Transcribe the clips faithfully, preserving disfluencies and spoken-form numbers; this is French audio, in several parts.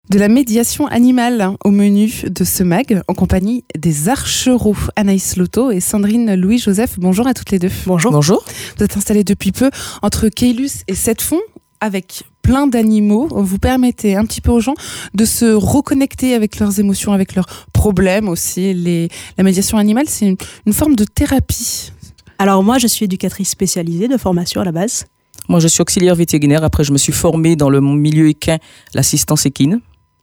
De la médiation animale au menu de ce mag, en compagnie des archereaux Anaïs Loto et Sandrine Louis-Joseph. Bonjour à toutes les deux. Bonjour. Bonjour. Vous êtes installées depuis peu entre Caylus et Sept-Fonds avec plein d'animaux. Vous permettez un petit peu aux gens de se reconnecter avec leurs émotions, avec leurs problèmes aussi. Les... La médiation animale, c'est une, une forme de thérapie. Alors moi, je suis éducatrice spécialisée de formation à la base. Moi, je suis auxiliaire vétérinaire. Après, je me suis formée dans le milieu équin, l'assistance équine.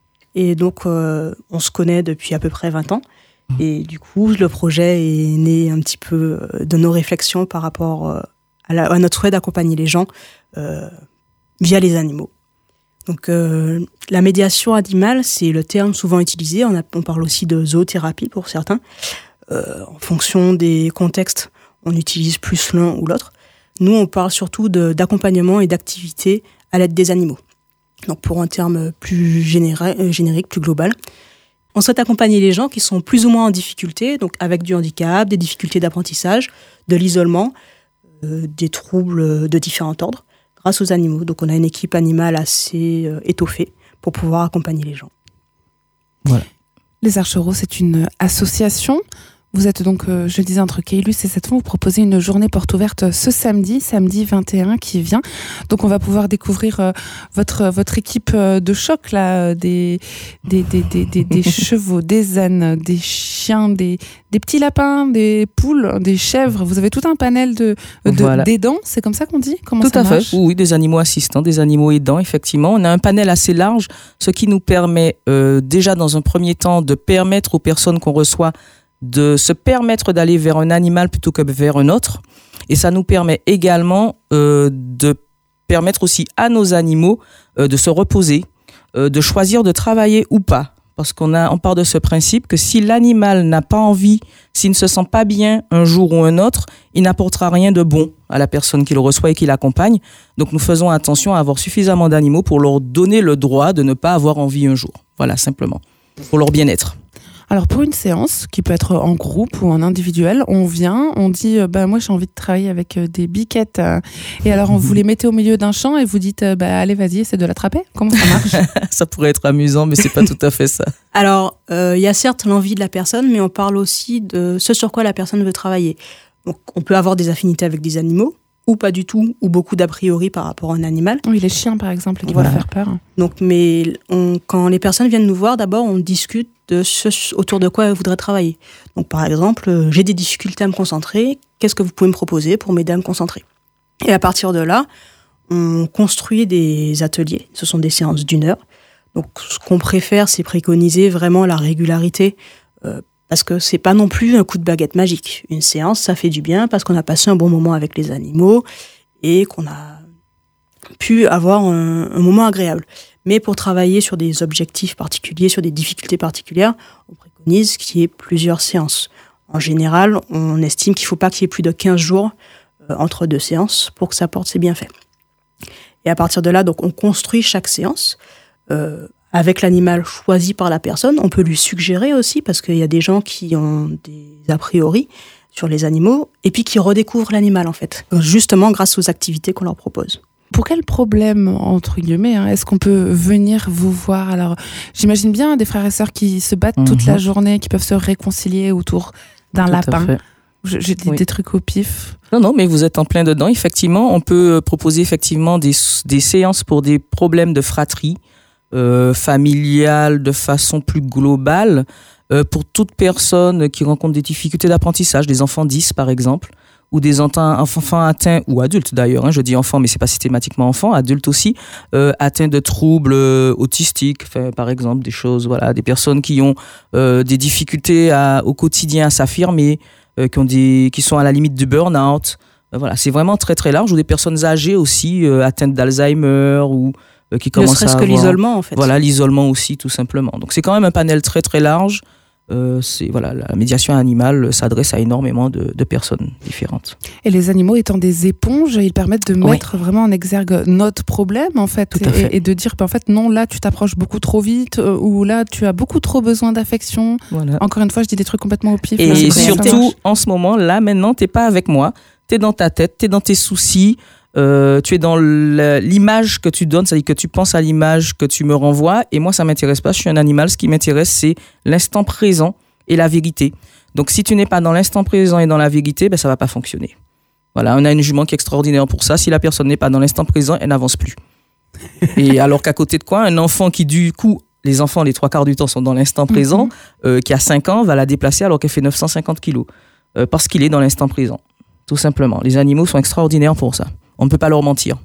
Et donc, euh, on se connaît depuis à peu près vingt ans. Et du coup, le projet est né un petit peu de nos réflexions par rapport à, la, à notre souhait d'accompagner les gens euh, via les animaux. Donc, euh, la médiation animale, c'est le terme souvent utilisé. On, a, on parle aussi de zoothérapie pour certains. Euh, en fonction des contextes, on utilise plus l'un ou l'autre. Nous, on parle surtout de, d'accompagnement et d'activité à l'aide des animaux. Donc pour un terme plus généri- générique, plus global. On souhaite accompagner les gens qui sont plus ou moins en difficulté, donc avec du handicap, des difficultés d'apprentissage, de l'isolement, euh, des troubles de différents ordres, grâce aux animaux. Donc on a une équipe animale assez euh, étoffée pour pouvoir accompagner les gens. Voilà. Les archereaux, c'est une association. Vous êtes donc, euh, je le disais, entre Caylus et Sept-Fonds. Vous proposez une journée porte ouverte ce samedi, samedi vingt et un qui vient. Donc on va pouvoir découvrir euh, votre, votre équipe euh, de choc, là, des, des, des, des, des, des chevaux, des ânes, des chiens, des, des petits lapins, des poules, des chèvres. Vous avez tout un panel de, de, Voilà. d'aidants, c'est comme ça qu'on dit ? Comment Tout ça à marche ? fait. Oui, des animaux assistants, des animaux aidants, effectivement. On a un panel assez large, ce qui nous permet euh, déjà dans un premier temps de permettre aux personnes qu'on reçoit de se permettre d'aller vers un animal plutôt que vers un autre. Et ça nous permet également euh, de permettre aussi à nos animaux euh, de se reposer, euh, de choisir de travailler ou pas. Parce qu'on a, on part de ce principe que si l'animal n'a pas envie, s'il ne se sent pas bien un jour ou un autre, il n'apportera rien de bon à la personne qui le reçoit et qui l'accompagne. Donc nous faisons attention à avoir suffisamment d'animaux pour leur donner le droit de ne pas avoir envie un jour. Voilà, simplement, pour leur bien-être. Alors pour une séance, qui peut être en groupe ou en individuel, on vient, on dit euh, bah, « moi j'ai envie de travailler avec euh, des biquettes euh, ». Et alors on vous les mettez au milieu d'un champ et vous dites euh, bah, « allez vas-y, essaie de l'attraper ». Comment ça marche ? Ça pourrait être amusant, mais c'est pas tout à fait ça. Alors, il euh, y a certes l'envie de la personne, mais on parle aussi de ce sur quoi la personne veut travailler. Donc on peut avoir des affinités avec des animaux, ou pas du tout, ou beaucoup d'a priori par rapport à un animal. Oui, les chiens par exemple, qui Voilà. vont faire peur. Donc, mais on, quand les personnes viennent nous voir, d'abord on discute de ce autour de quoi elles voudraient travailler. Donc par exemple, euh, j'ai des difficultés à me concentrer, qu'est-ce que vous pouvez me proposer pour m'aider à me concentrer ? Et à partir de là, on construit des ateliers, ce sont des séances d'une heure. Donc ce qu'on préfère, c'est préconiser vraiment la régularité, euh, parce que c'est pas non plus un coup de baguette magique. Une séance, ça fait du bien parce qu'on a passé un bon moment avec les animaux et qu'on a pu avoir un, un moment agréable. Mais pour travailler sur des objectifs particuliers, sur des difficultés particulières, on préconise qu'il y ait plusieurs séances. En général, on estime qu'il ne faut pas qu'il y ait plus de quinze jours euh, entre deux séances pour que ça porte ses bienfaits. Et à partir de là, donc, on construit chaque séance euh, avec l'animal choisi par la personne. On peut lui suggérer aussi, parce qu'il y a des gens qui ont des a priori sur les animaux, et puis qui redécouvrent l'animal, en fait, justement grâce aux activités qu'on leur propose. Pour quel problème, entre guillemets, hein, est-ce qu'on peut venir vous voir ? Alors, j'imagine bien des frères et sœurs qui se battent mmh. toute la journée, qui peuvent se réconcilier autour d'un Tout lapin. Je, j'ai dit oui. des trucs au pif. Non, non, mais vous êtes en plein dedans. Effectivement, on peut proposer effectivement des, des séances pour des problèmes de fratrie, euh, familiale, de façon plus globale, euh, pour toute personne qui rencontre des difficultés d'apprentissage, des enfants dix par exemple, ou des enfants atteints, ou adultes d'ailleurs, hein, je dis enfants, mais c'est pas systématiquement enfants, adultes aussi, euh, atteints de troubles euh, autistiques, par exemple, des choses, voilà, des personnes qui ont euh, des difficultés à, au quotidien à s'affirmer, euh, qui ont des, qui sont à la limite du burn-out. Euh, voilà, c'est vraiment très très large, ou des personnes âgées aussi, euh, atteintes d'Alzheimer, ou euh, qui commencent à avoir... Ne serait-ce que l'isolement, en fait. Voilà, l'isolement aussi, tout simplement. Donc c'est quand même un panel très très large. Euh, c'est, voilà, la médiation animale s'adresse à énormément de, de personnes différentes. Et les animaux étant des éponges, ils permettent de mettre oui. vraiment en exergue notre problème en fait, et, fait. et de dire bah, en fait non, là tu t'approches beaucoup trop vite, euh, ou là tu as beaucoup trop besoin d'affection. Voilà. Encore une fois, je dis des trucs complètement au pif. Et là, surtout, en ce moment, là maintenant, t'es pas avec moi, t'es dans ta tête, t'es dans tes soucis. Euh, tu es dans le, l'image que tu donnes, c'est-à-dire que tu penses à l'image que tu me renvoies. Et moi, ça ne m'intéresse pas. Je suis un animal. Ce qui m'intéresse, c'est l'instant présent et la vérité. Donc, si tu n'es pas dans l'instant présent et dans la vérité, ben, ça ne va pas fonctionner. Voilà, on a une jument qui est extraordinaire pour ça. Si la personne n'est pas dans l'instant présent, elle n'avance plus. Et alors qu'à côté de quoi, un enfant qui, du coup, les enfants, les trois quarts du temps, sont dans l'instant présent, mm-hmm. euh, qui a cinq ans, va la déplacer alors qu'elle fait neuf cent cinquante kilos. Euh, parce qu'il est dans l'instant présent. Tout simplement. Les animaux sont extraordinaires pour ça. On ne peut pas leur mentir.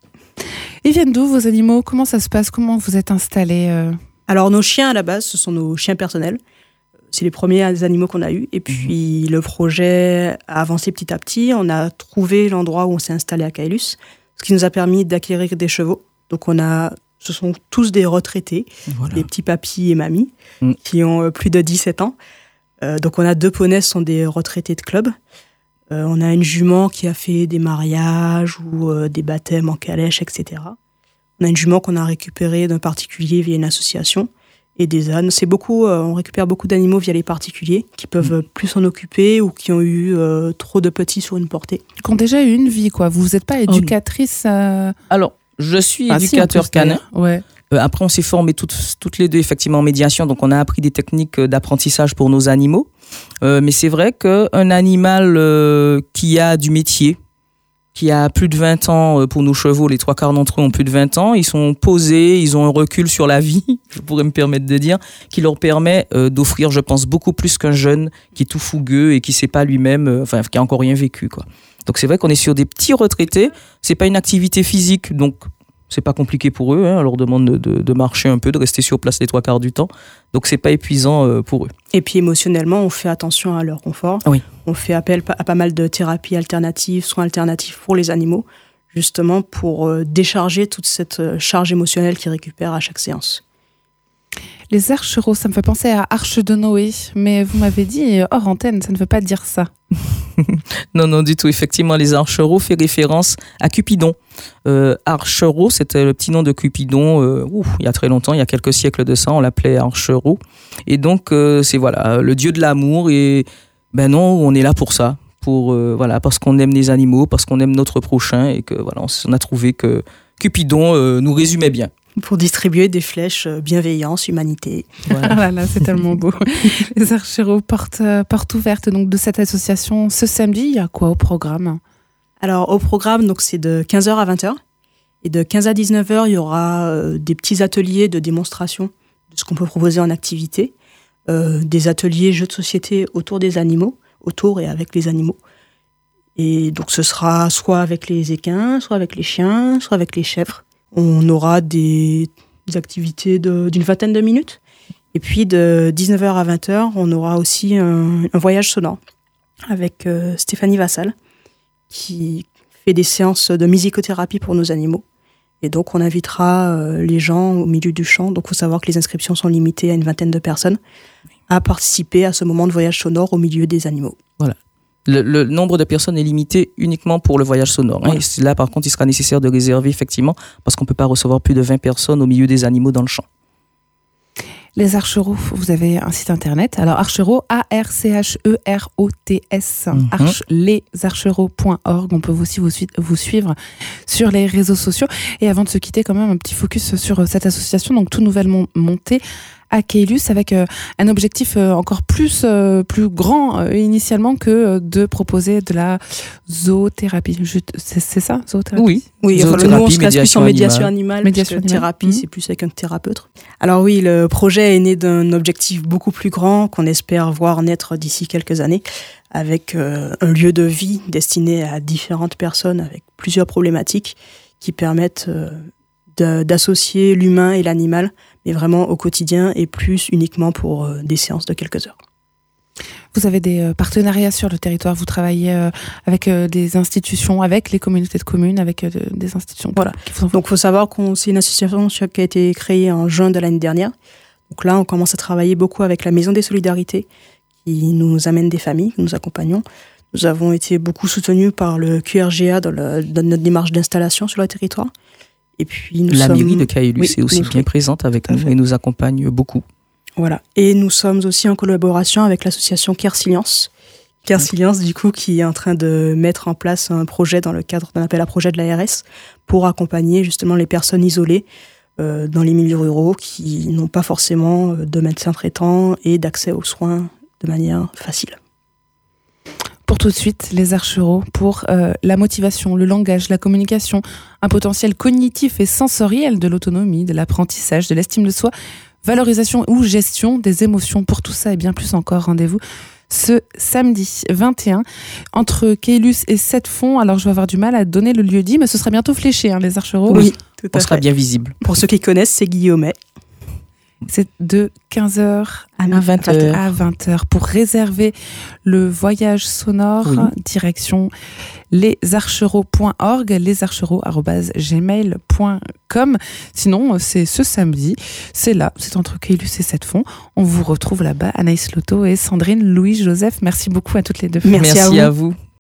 Ils viennent d'où, vos animaux ? Comment ça se passe ? Comment vous êtes installés euh... Alors, nos chiens, à la base, ce sont nos chiens personnels. C'est les premiers animaux qu'on a eus. Et puis, mmh. le projet a avancé petit à petit. On a trouvé l'endroit où on s'est installé à Caylus, ce qui nous a permis d'acquérir des chevaux. Donc, on a, ce sont tous des retraités, voilà. Des petits papis et mamies, mmh. qui ont plus de dix-sept ans. Euh, donc, on a deux poneys, ce sont des retraités de club. Euh, on a une jument qui a fait des mariages ou euh, des baptêmes en calèche, et cetera. On a une jument qu'on a récupérée d'un particulier via une association. Et des ânes. C'est beaucoup, euh, on récupère beaucoup d'animaux via les particuliers qui peuvent mmh. plus s'en occuper ou qui ont eu euh, trop de petits sur une portée. Qui ont déjà eu une vie, quoi. Vous n'êtes pas éducatrice euh... Alors, je suis ah, éducateur si, canin. Ouais. Euh, après, on s'est formés toutes, toutes les deux, effectivement, en médiation. Donc, on a appris des techniques d'apprentissage pour nos animaux. Euh, mais c'est vrai qu'un animal euh, qui a du métier, qui a plus de vingt ans, pour nos chevaux, les trois quarts d'entre eux ont plus de vingt ans, ils sont posés, ils ont un recul sur la vie, je pourrais me permettre de dire, qui leur permet euh, d'offrir, je pense, beaucoup plus qu'un jeune qui est tout fougueux et qui sait pas lui-même, euh, enfin, qui a encore rien vécu, quoi. Donc c'est vrai qu'on est sur des petits retraités, c'est pas une activité physique, donc c'est pas compliqué pour eux, hein, on leur demande de, de, de marcher un peu, de rester sur place les trois quarts du temps, donc c'est pas épuisant euh, pour eux. Et puis émotionnellement, on fait attention à leur confort. Oui. On fait appel à pas mal de thérapies alternatives, soins alternatifs pour les animaux, justement pour euh, décharger toute cette euh, charge émotionnelle qu'ils récupèrent à chaque séance. Les archereaux, ça me fait penser à Arche de Noé, mais vous m'avez dit hors antenne, ça ne veut pas dire ça. Non, non, du tout. Effectivement, les archereaux fait référence à Cupidon. Euh, archereau, c'était le petit nom de Cupidon, euh, ouf, il y a très longtemps, il y a quelques siècles de ça, on l'appelait archereau. Et donc, euh, c'est voilà, le dieu de l'amour. Et ben non, on est là pour ça, pour euh, voilà, parce qu'on aime les animaux, parce qu'on aime notre prochain, et que voilà, on a trouvé que Cupidon euh, nous résumait bien. Pour distribuer des flèches bienveillance, humanité. Voilà, voilà, c'est tellement beau. Les archereaux portent porte ouverte donc de cette association ce samedi. Il y a quoi au programme ? Alors au programme, donc c'est de quinze heures à vingt heures et de quinze à dix-neuf heures, il y aura euh, des petits ateliers de démonstration de ce qu'on peut proposer en activité, euh, des ateliers jeux de société autour des animaux, autour et avec les animaux. Et donc ce sera soit avec les équins, soit avec les chiens, soit avec les chèvres. On aura des, des activités de, d'une vingtaine de minutes. Et puis de dix-neuf heures à vingt heures, on aura aussi un, un voyage sonore avec euh, Stéphanie Vassal, qui fait des séances de musicothérapie pour nos animaux. Et donc on invitera euh, les gens au milieu du champ. Donc il faut savoir que les inscriptions sont limitées à une vingtaine de personnes à participer à ce moment de voyage sonore au milieu des animaux. Voilà. Le, le nombre de personnes est limité uniquement pour le voyage sonore. Hein. Voilà. Là, par contre, il sera nécessaire de réserver, effectivement, parce qu'on ne peut pas recevoir plus de vingt personnes au milieu des animaux dans le champ. Les archereaux, vous avez un site internet. Alors, archereaux, A R C H E R O T S, mm-hmm. arche, les archereaux point org. On peut aussi vous, vous suivre sur les réseaux sociaux. Et avant de se quitter, quand même, un petit focus sur cette association, donc tout nouvellement montée à Caylus, avec euh, un objectif euh, encore plus, euh, plus grand euh, initialement que euh, de proposer de la zoothérapie. Je, c'est, c'est ça, zoothérapie ? Oui, oui. Enfin, nous, on se classe plus en médiation animale, médiation parce que animale. thérapie, Mmh. c'est plus avec un thérapeute. Alors oui, le projet est né d'un objectif beaucoup plus grand qu'on espère voir naître d'ici quelques années, avec euh, un lieu de vie destiné à différentes personnes avec plusieurs problématiques qui permettent euh, de, d'associer l'humain et l'animal, mais vraiment au quotidien et plus uniquement pour euh, des séances de quelques heures. Vous avez des euh, partenariats sur le territoire, vous travaillez euh, avec euh, des institutions, avec les communautés de communes, avec euh, des institutions. Voilà. Donc il faut savoir que c'est une association qui a été créée en juin de l'année dernière. Donc là, on commence à travailler beaucoup avec la Maison des Solidarités, qui nous amène des familles, que nous accompagnons. Nous avons été beaucoup soutenus par le Q R G A dans, le, dans notre démarche d'installation sur le territoire. Et puis nous la sommes... mairie de Caylus oui, est aussi bien oui. présente avec nous et nous accompagne beaucoup. Voilà. Et nous sommes aussi en collaboration avec l'association Care Silence, Quince du coup, qui est en train de mettre en place un projet dans le cadre d'un appel à projet de l'A R S pour accompagner justement les personnes isolées euh, dans les milieux ruraux qui n'ont pas forcément de médecin traitant et d'accès aux soins de manière facile. Pour tout de suite, les Archereaux, pour euh, la motivation, le langage, la communication, un potentiel cognitif et sensoriel de l'autonomie, de l'apprentissage, de l'estime de soi, valorisation ou gestion des émotions. Pour tout ça et bien plus encore, rendez-vous ce samedi vingt et un entre Caylus et Sept Fonds. Alors je vais avoir du mal à donner le lieu dit, mais ce sera bientôt fléché, hein, les Archereaux. Oui, tout à On sera fait. bien visible. Pour ceux qui connaissent, c'est Guillaumet. C'est de quinze heures À vingt heures. à vingt heures. Pour réserver le voyage sonore, Oui. direction lesarchereaux point org, lesarchereaux arobase gmail point com. Sinon, c'est ce samedi, c'est là, c'est entre Caylus et Sept Fonds. On vous retrouve là-bas, Anaïs Loto et Sandrine Louis-Joseph. Merci beaucoup à toutes les deux. Merci à vous. à vous.